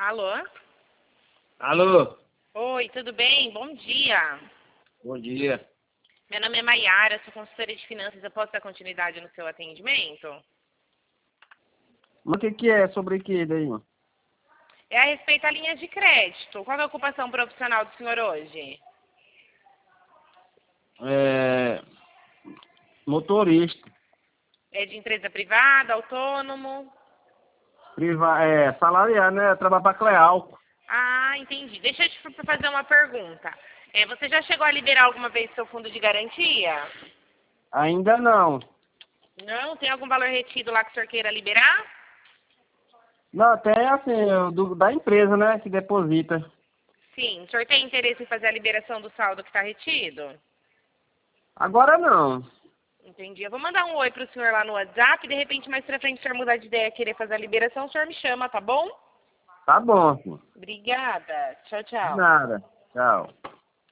Alô? Alô, Oi, tudo bem? Bom dia. bom dia. Meu nome é Maiara, sou consultora de finanças. Eu posso dar continuidade no seu atendimento? Mas o que é? Sobre o que daí? É a respeito da linha de crédito. Qual é a ocupação profissional do senhor hoje? É, motorista, É de empresa privada, autônomo? salariado, né? Trabalho para Cleal. Ah, entendi. Deixa eu te fazer uma pergunta. Você já chegou a liberar alguma vez seu fundo de garantia? Ainda não. Não? Tem algum valor retido lá que o senhor queira liberar? Não, até assim, da empresa, né? Que deposita. Sim. O senhor tem interesse em fazer a liberação do saldo que está retido? Agora não. Entendi. Eu vou mandar um oi pro senhor lá no WhatsApp e de repente mais pra frente o senhor mudar de ideia e querer fazer a liberação, o senhor me chama, tá bom? Tá bom, senhor. Obrigada. Tchau, De tchau. nada. Tchau.